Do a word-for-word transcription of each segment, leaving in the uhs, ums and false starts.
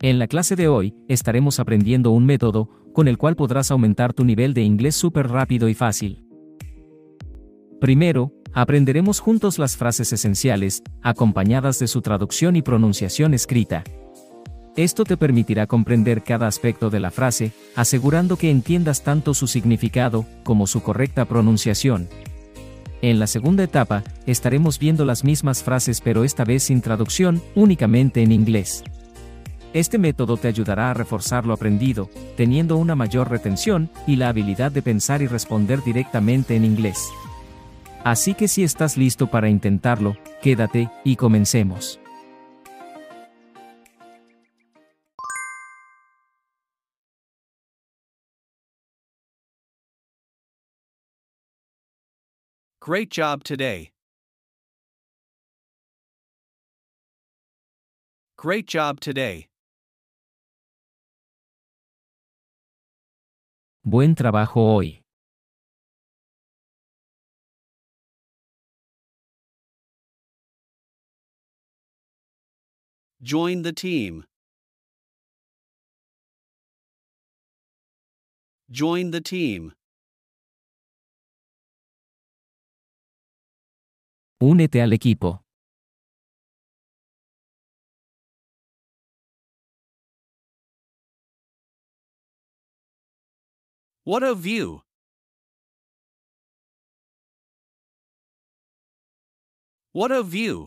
En la clase de hoy, estaremos aprendiendo un método con el cual podrás aumentar tu nivel de inglés súper rápido y fácil. Primero, aprenderemos juntos las frases esenciales, acompañadas de su traducción y pronunciación escrita. Esto te permitirá comprender cada aspecto de la frase, asegurando que entiendas tanto su significado como su correcta pronunciación. En la segunda etapa, estaremos viendo las mismas frases pero esta vez sin traducción, únicamente en inglés. Este método te ayudará a reforzar lo aprendido, teniendo una mayor retención y la habilidad de pensar y responder directamente en inglés. Así que si estás listo para intentarlo, quédate y comencemos. Great job today. Great job today. Buen trabajo hoy. Join the team. Join the team. Únete al equipo. What a view. What a view.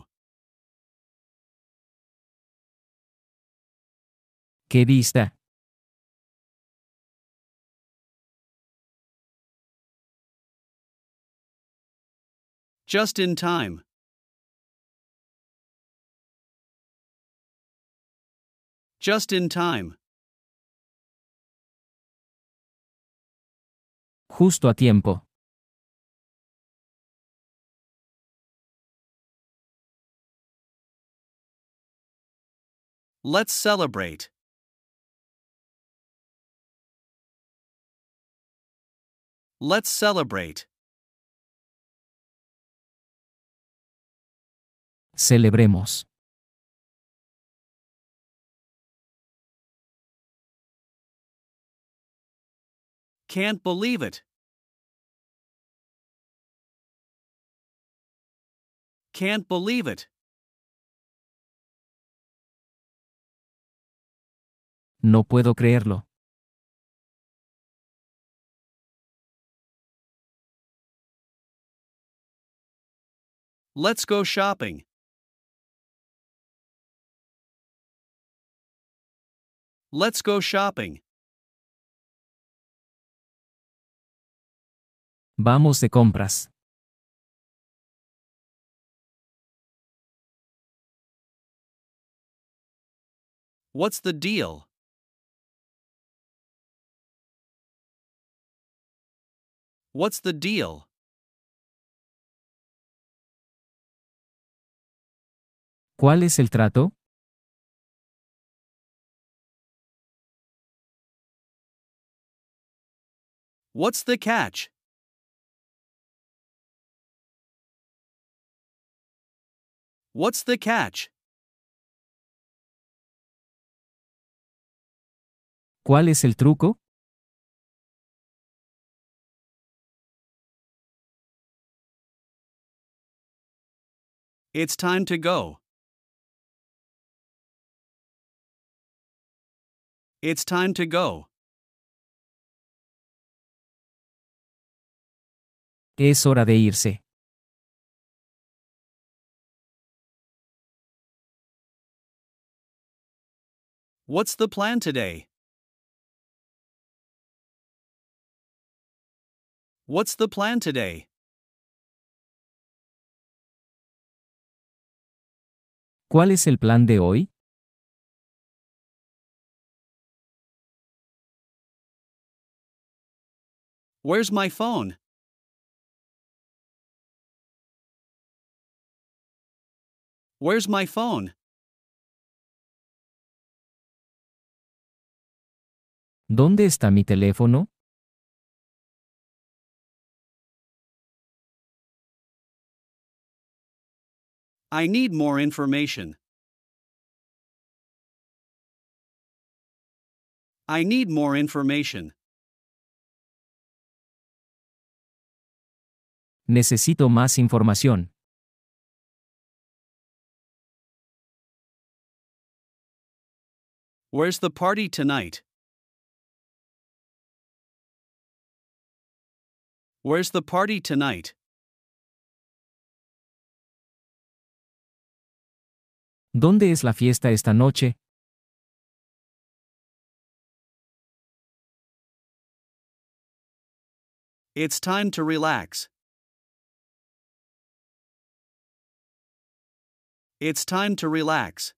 ¡Qué vista! Just in time. Just in time. Justo a tiempo. Let's celebrate. Let's celebrate. Celebremos. Can't believe it. Can't believe it. No puedo creerlo. Let's go shopping. Let's go shopping. Vamos de compras. What's the deal? What's the deal? ¿Cuál es el trato? What's the catch? What's the catch? ¿Cuál es el truco? It's time to go. It's time to go. Es hora de irse. What's the plan today? What's the plan today? ¿Cuál es el plan de hoy? Where's my phone? Where's my phone? ¿Dónde está mi teléfono? I need more information. I need more information. Necesito más información. Where's the party tonight? Where's the party tonight? ¿Dónde es la fiesta esta noche? It's time to relax. It's time to relax.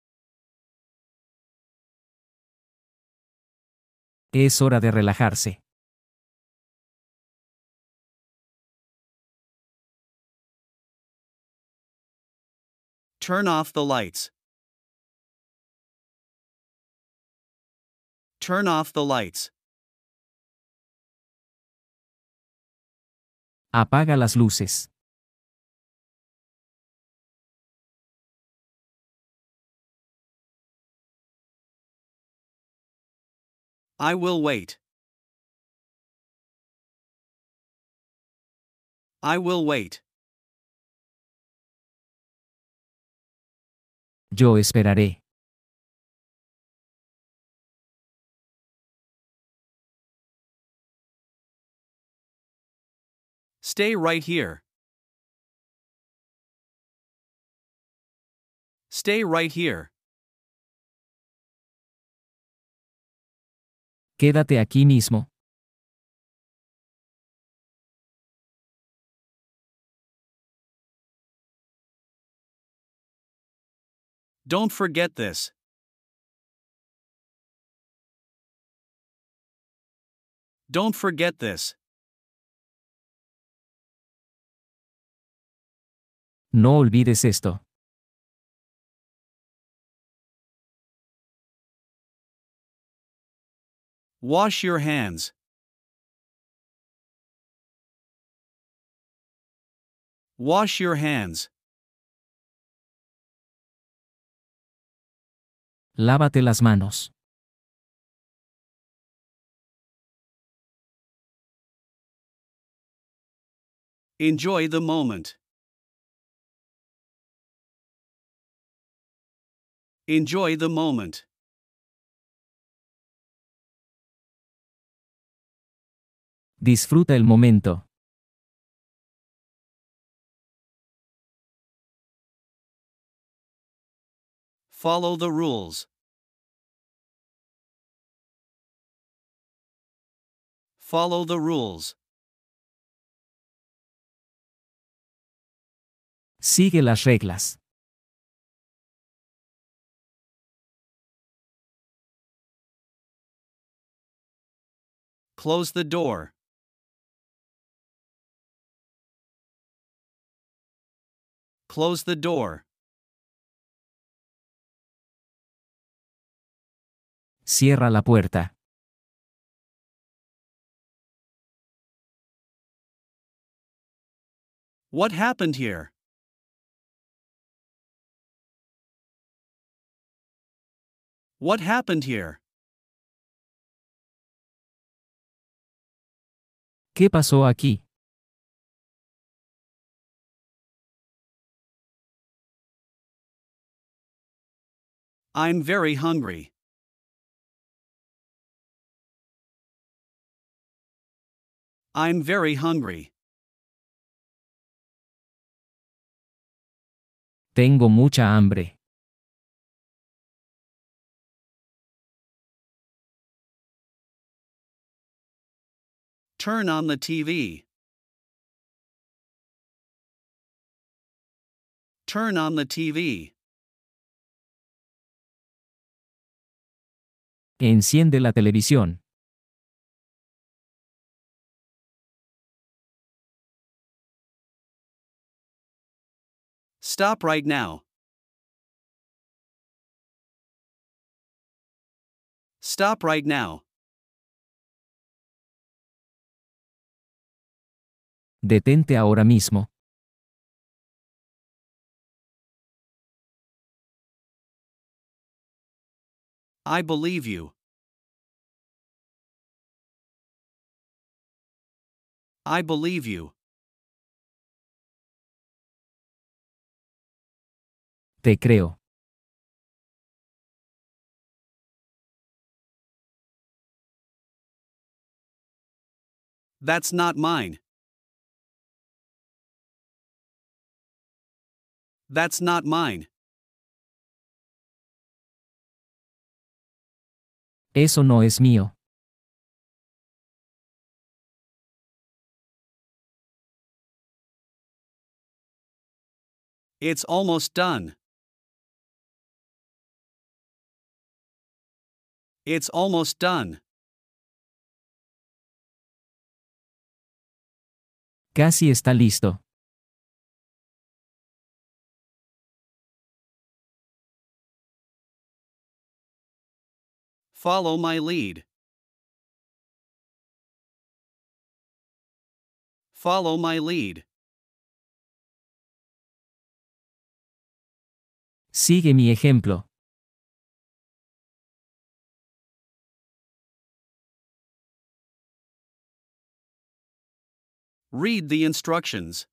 Es hora de relajarse. Turn off the lights. Turn off the lights. Apaga las luces. I will wait. I will wait. Yo esperaré. Stay right here. Stay right here. Quédate aquí mismo. Don't forget this. Don't forget this. No olvides esto. Wash your hands. Wash your hands. Lávate las manos. Enjoy the moment. Enjoy the moment. Disfruta el momento. Follow the rules. Follow the rules. Sigue las reglas. Close the door. Close the door. Cierra la puerta. What happened here? What happened here? ¿Qué pasó aquí? I'm very hungry. I'm very hungry. Tengo mucha hambre. Turn on the T V. Turn on the T V. Enciende la televisión. Stop right now. Stop right now. Detente ahora mismo. I believe you. I believe you. Te creo. That's not mine. That's not mine. Eso no es mío. It's almost done. It's almost done. Casi está listo. Follow my lead. Follow my lead. Sigue mi ejemplo. Read the instructions.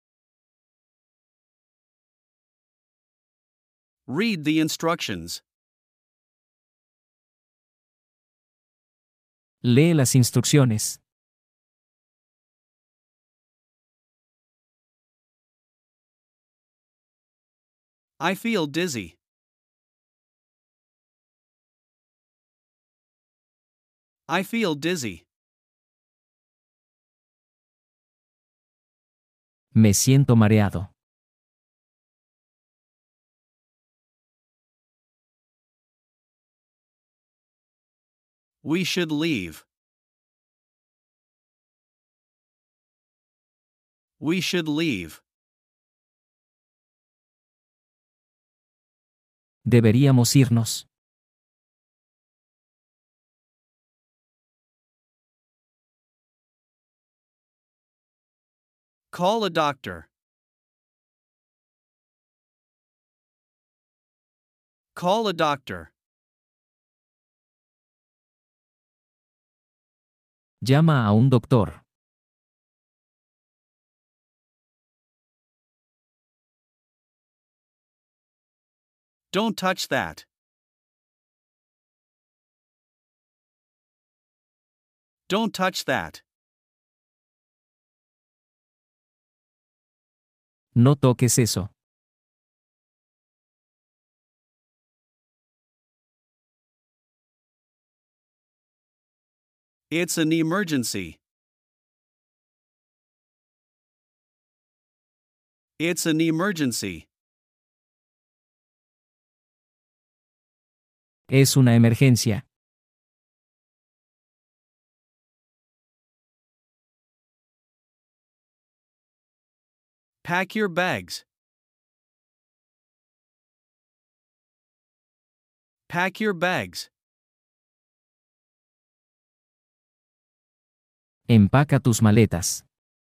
Read the instructions. Lee las instrucciones. I feel dizzy. I feel dizzy. Me siento mareado. We should leave. We should leave. Deberíamos irnos. Call a doctor. Call a doctor. Llama a un doctor. Don't touch that. Don't touch that. No toques eso. It's an emergency. It's an emergency. Es una emergencia. Pack your bags. Pack your bags. Empaca tus maletas.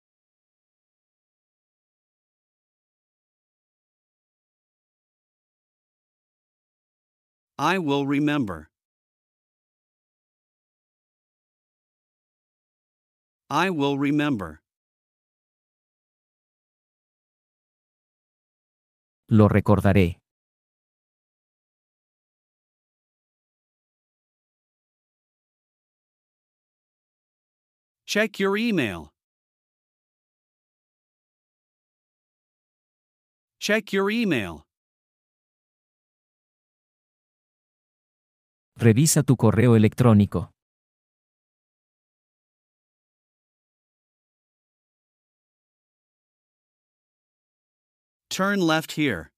I will remember. I will remember. Lo recordaré. Check your email. Check your email. Revisa tu correo electrónico. Turn left here.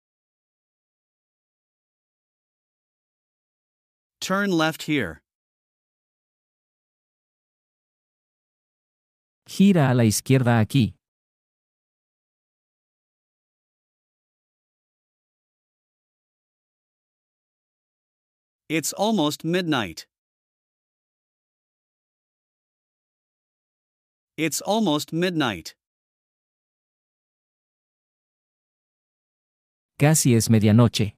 Turn left here. Gira a la izquierda aquí. It's almost midnight. It's almost midnight. Casi es medianoche.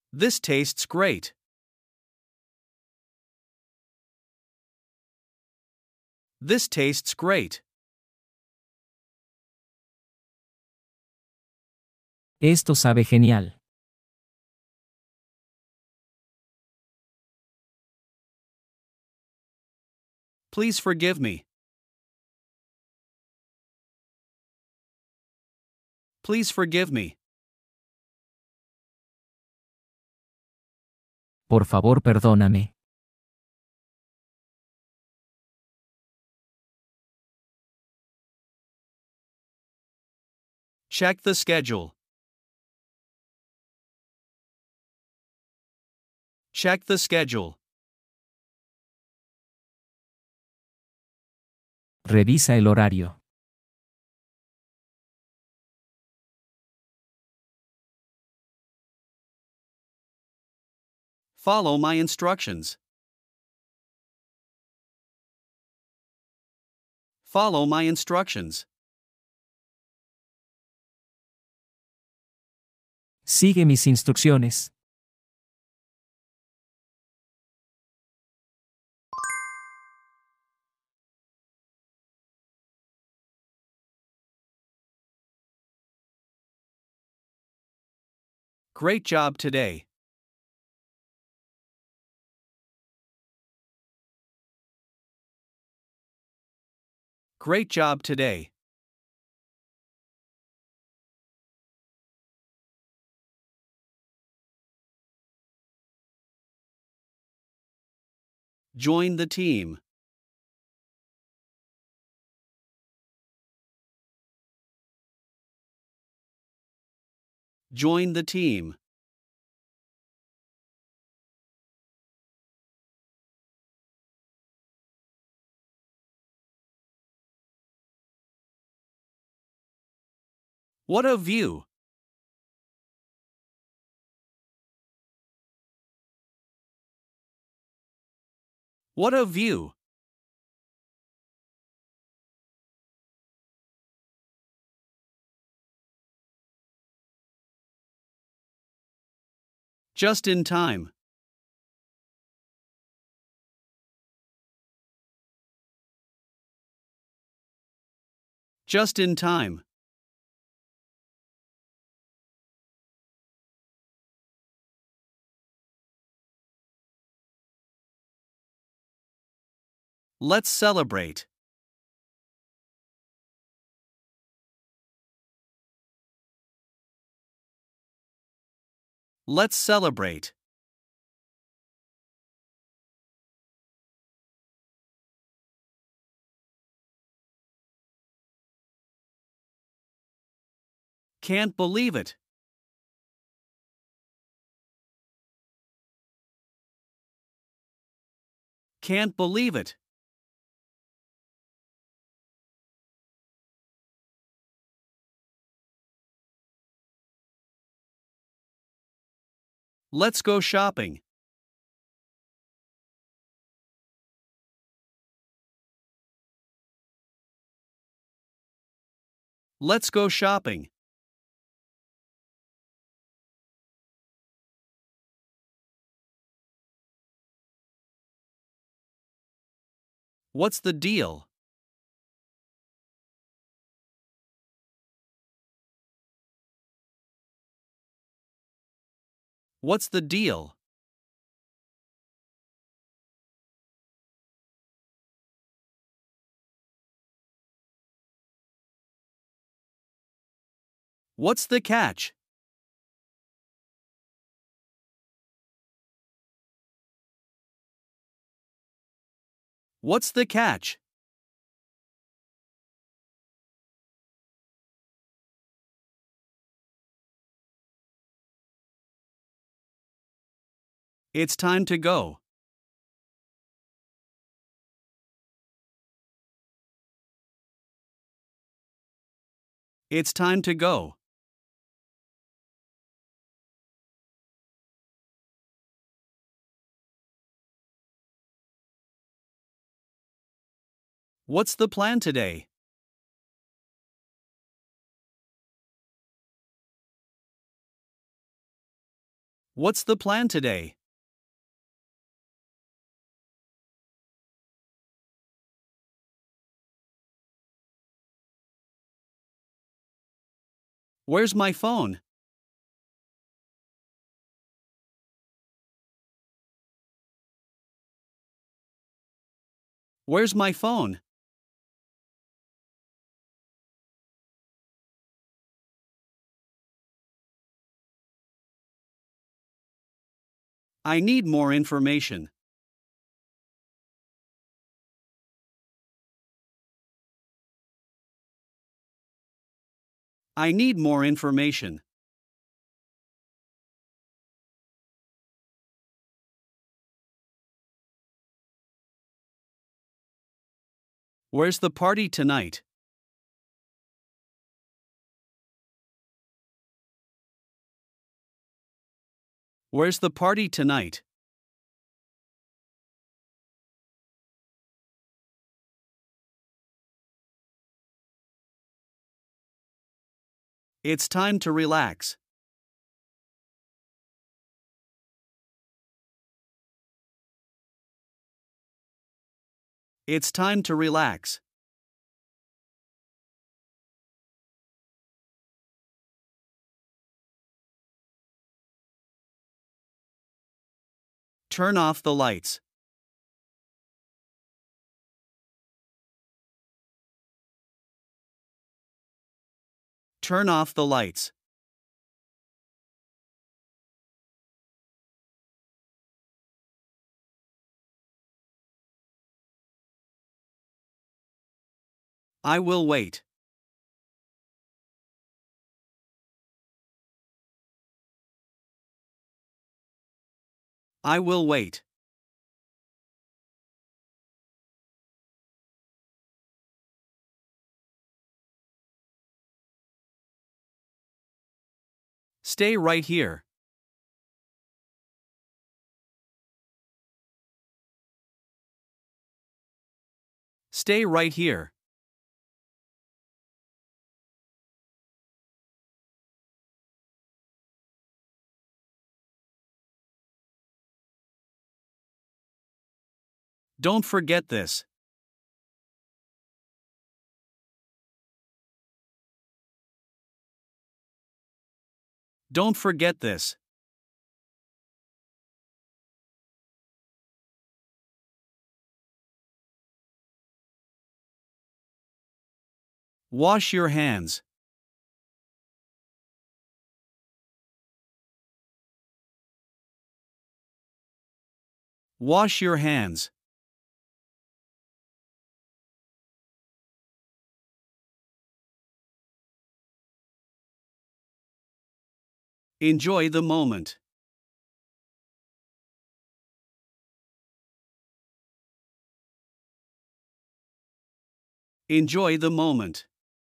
This tastes great. This tastes great. Esto sabe genial. Please forgive me. Please forgive me. Por favor, perdóname. Check the schedule. Check the schedule. Revisa el horario. Follow my instructions. Follow my instructions. Sigue mis instrucciones. Great job today. Great job today. Join the team. Join the team. What a view! What a view! Just in time. Just in time. Let's celebrate. Let's celebrate. Can't believe it. Can't believe it. Let's go shopping. Let's go shopping. What's the deal? What's the deal? What's the catch? What's the catch? It's time to go. It's time to go. What's the plan today? What's the plan today? Where's my phone? Where's my phone? I need more information. I need more information. Where's the party tonight? Where's the party tonight? It's time to relax. It's time to relax. Turn off the lights. Turn off the lights. I will wait. I will wait. Stay right here. Stay right here. Don't forget this. Don't forget this. Wash your hands. Wash your hands. Enjoy the moment. Enjoy the moment.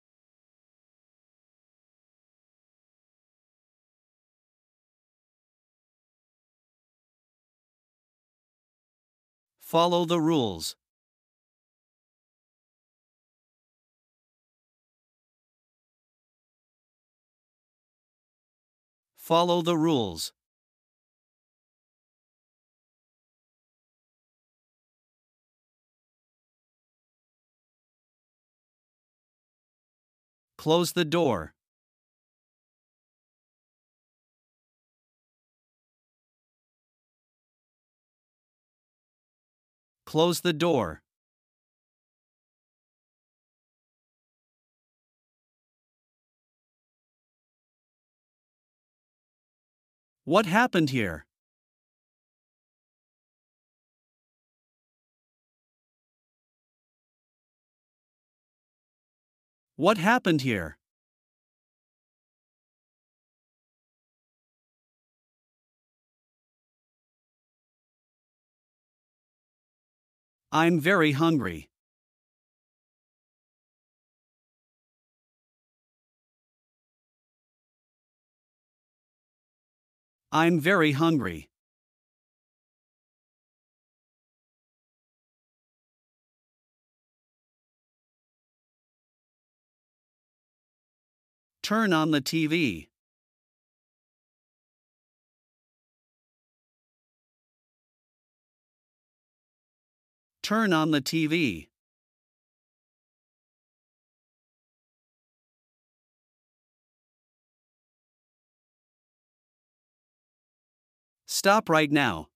Follow the rules. Follow the rules. Close the door. Close the door. What happened here? What happened here? I'm very hungry. I'm very hungry. Turn on the T V. Turn on the T V. Stop right now.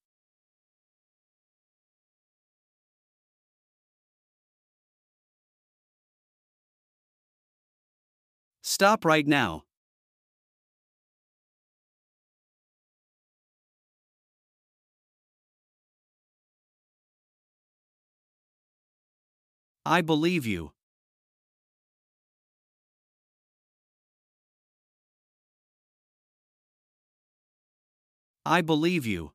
Stop right now. I believe you. I believe you.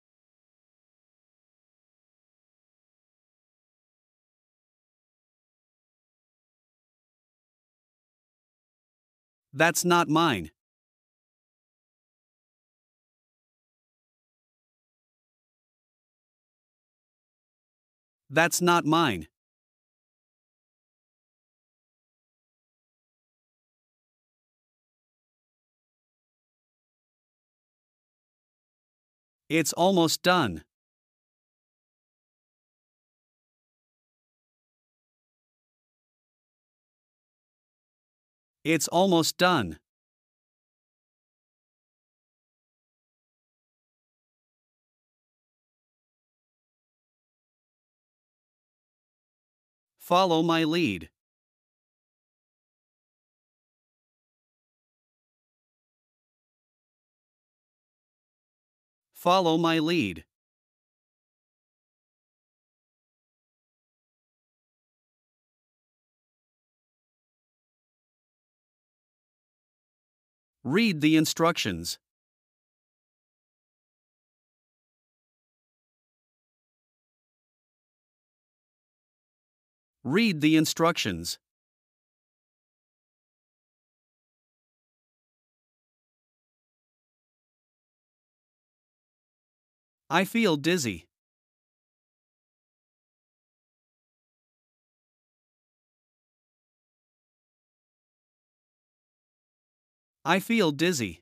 That's not mine. That's not mine. It's almost done. It's almost done. Follow my lead. Follow my lead. Read the instructions. Read the instructions. I feel dizzy. I feel dizzy.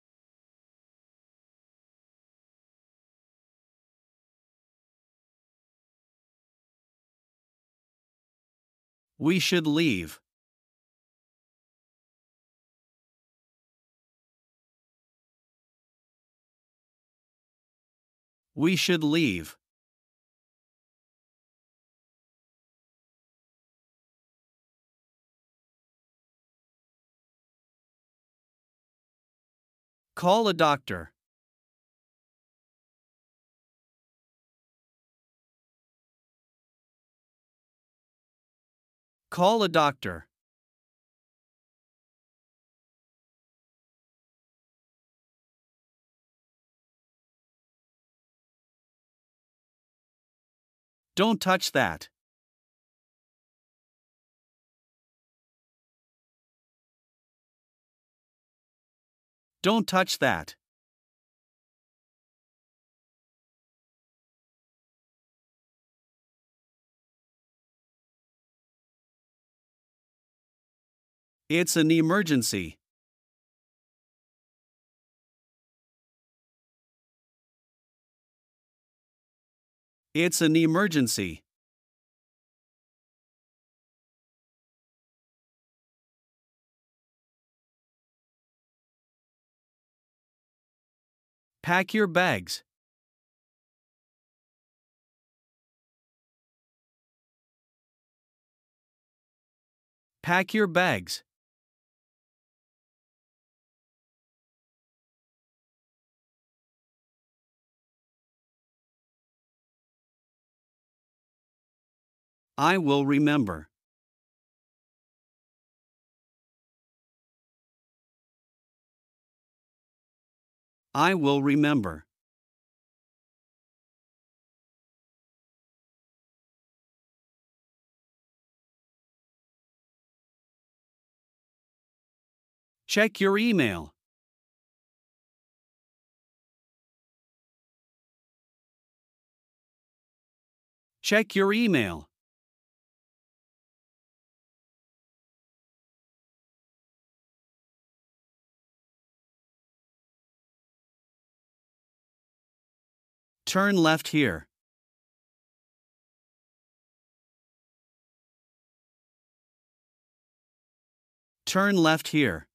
We should leave. We should leave. Call a doctor. Call a doctor. Don't touch that. Don't touch that. It's an emergency. It's an emergency. Pack your bags. Pack your bags. I will remember. I will remember. Check your email. Check your email. Turn left here. Turn left here.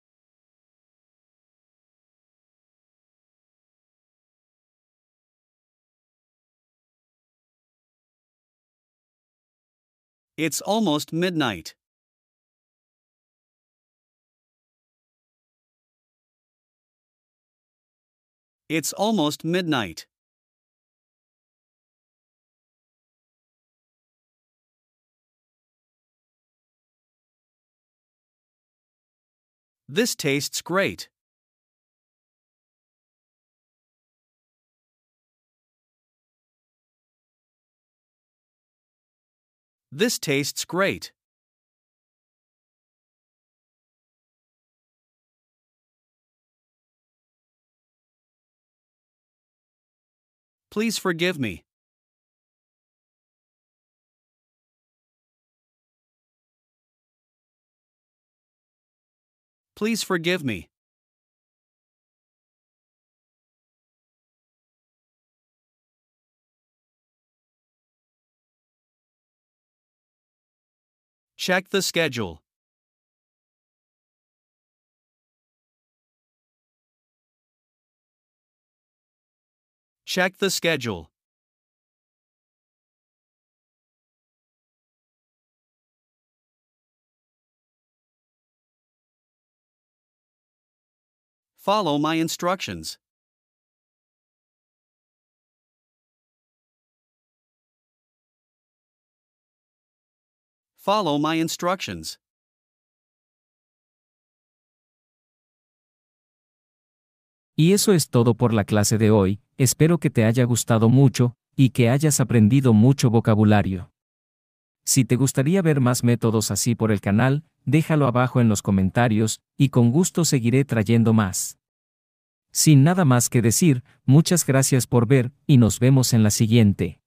It's almost midnight. It's almost midnight. This tastes great. This tastes great. Please forgive me. Please forgive me. Check the schedule. Check the schedule. Follow my instructions. Follow my instructions. Y eso es todo por la clase de hoy. Espero que te haya gustado mucho, y que hayas aprendido mucho vocabulario. Si te gustaría ver más métodos así por el canal, déjalo abajo en los comentarios, y con gusto seguiré trayendo más. Sin nada más que decir, muchas gracias por ver, y nos vemos en la siguiente.